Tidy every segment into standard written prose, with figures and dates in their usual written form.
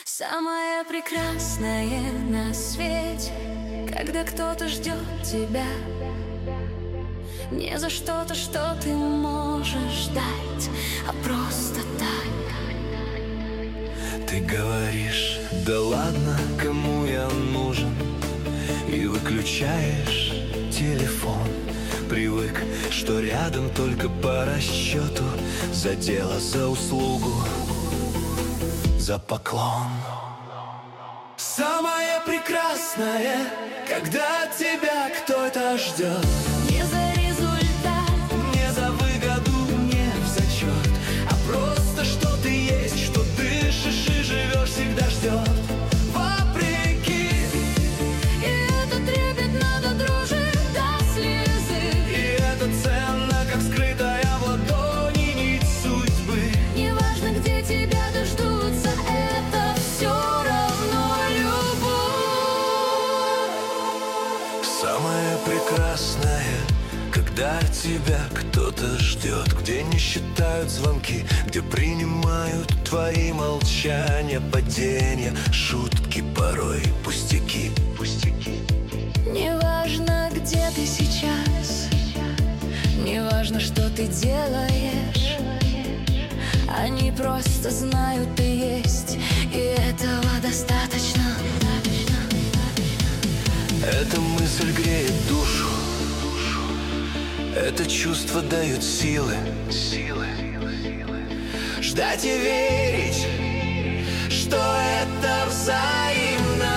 Самое прекрасное на свете, когда кто-то ждет тебя не за что-то, что ты можешь дать, а просто так. Ты говоришь: да ладно, кому я нужен? И выключаешь телефон. Привык, что рядом только по расчету, за дело, за услугу, за поклон. Самое прекрасное, когда тебя кто-то ждет Не за результат, не за выгоду, не в зачет, а просто что ты есть, что дышишь и живешь, всегда ждет. Вопреки, и это трепетно до дрожи, до слезы. и это ценно, как скрытая в ладони нить судьбы. Неважно, где тебя дождутся, это все равно любовь. Самое прекрасное, когда тебя кто-то ждет, где не считают звонки, где принимают твои молчания, падения, шутки, порой пустяки. Неважно, где ты сейчас, неважно, что ты делаешь, они просто знают, ты есть, и этого достаточно. Эта мысль греет душу, это чувство дает силы. Ждать и верить, что это взаимно.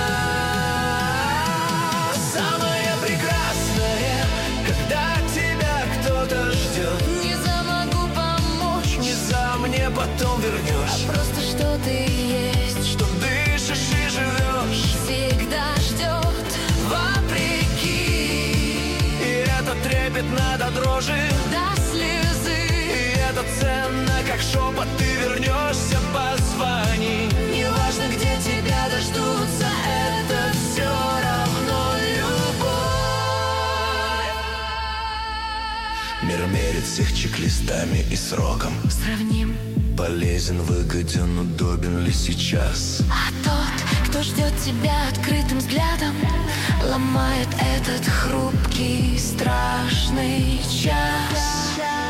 Самое прекрасное, когда тебя кто-то ждет Не за могу помочь, не за мне потом вернешь, а просто что ты есть, что дышишь и живешь. всегда ждет. Вопреки, и это трепетно до дрожи, До слезы, и это ценно, как шепот. Ты вернешься, позвони. неважно, где тебя дождутся, это все равно любовь. Мир мерит всех чек-листами и сроком. Сравним, Полезен, выгоден, удобен ли сейчас? а тот, кто ждет тебя открытым взглядом, ломает этот хрупкий, страшный час.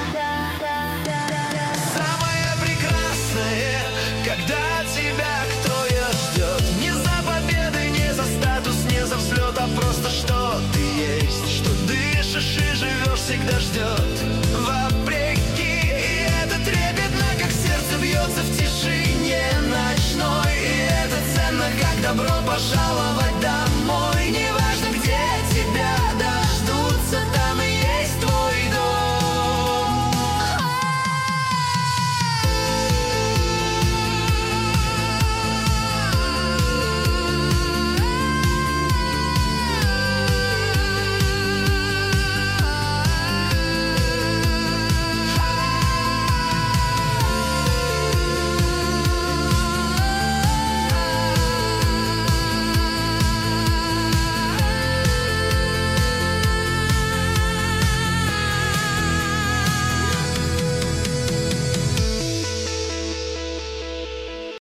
Самое прекрасное, когда тебя кто-то ждет не за победы, не за статус, не за взлет, а просто что ты есть, что дышишь и живешь, всегда ждет. Вопреки, и это трепетно, как сердце бьется в тишине ночной, и это ценно, как добро пожаловать